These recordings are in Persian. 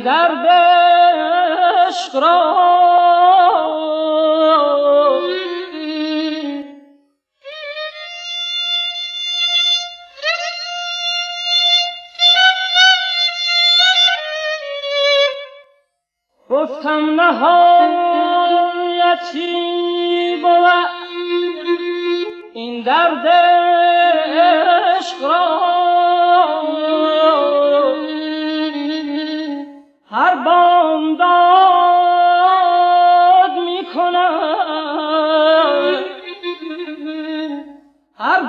درد عشق را گفتم نهایتی بود این درد عشق را هر بامداد می کند هر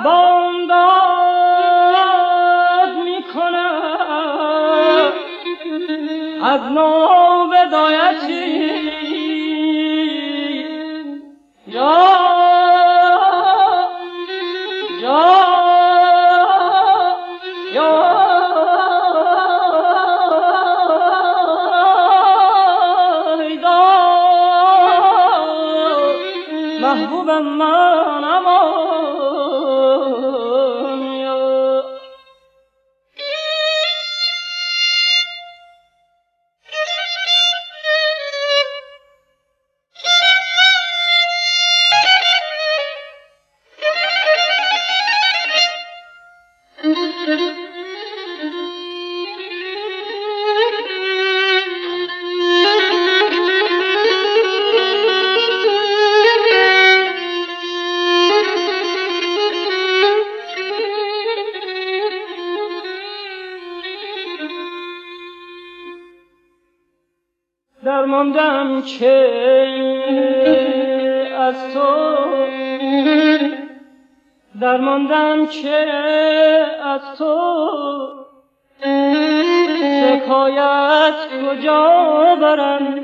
بامداد می کند از نو بدایتی یا محبوبم من امان یا درماندم که از تو درماندم که از تو شکایت کجا برم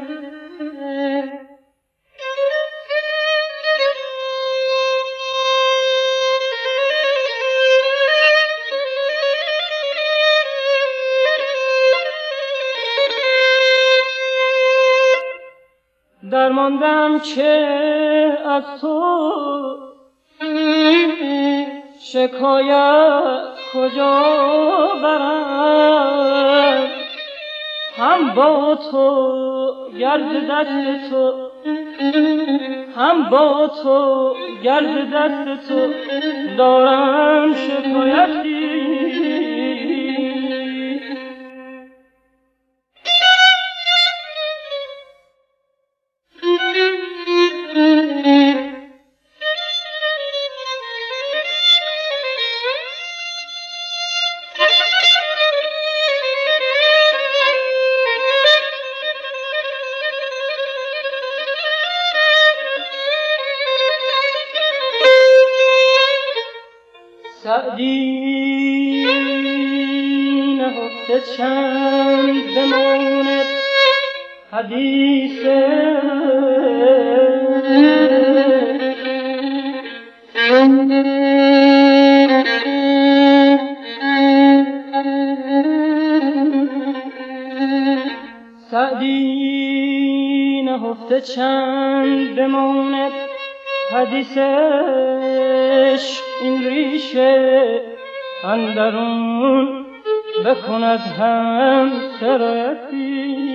درماندم که از تو شکایت کجا برم هم با تو گرد دست تو هم با تو گرد دست تو دارم شکایتی سعدی نهفته چند بماند حدیث سعدی نهفته چند بماند حدیث عشق این ریشه اندرون بکند هم سرایتی